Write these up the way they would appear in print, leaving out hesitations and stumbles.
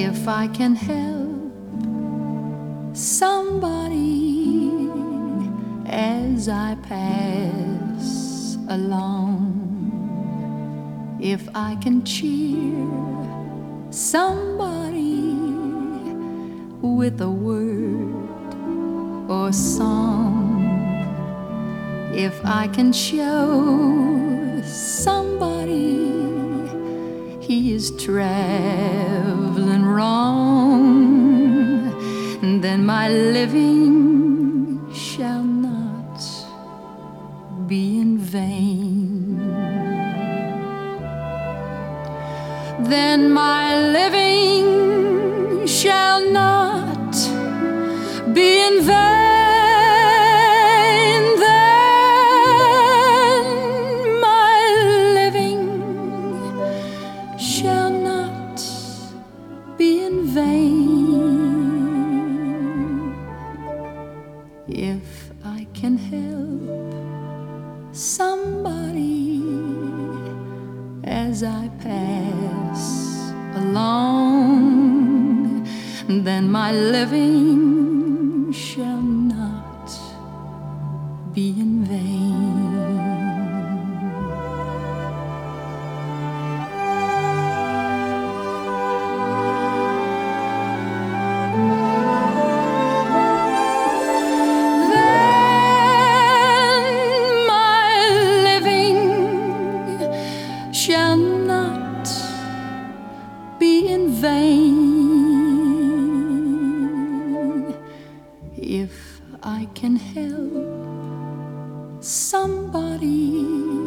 If I can help somebody as I pass along, if I can cheer somebody with a word or song, if I can show somebody he is traveling wrong, then my living shall not be in vain. Then my living shall not be in vain. Then my living shall not be in vain. If I can help somebody as I pass along, then my living shall not be in vain. Shall not be in vain. If I can help somebody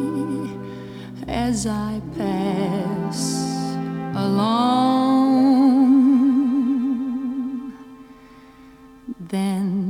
as I pass along, then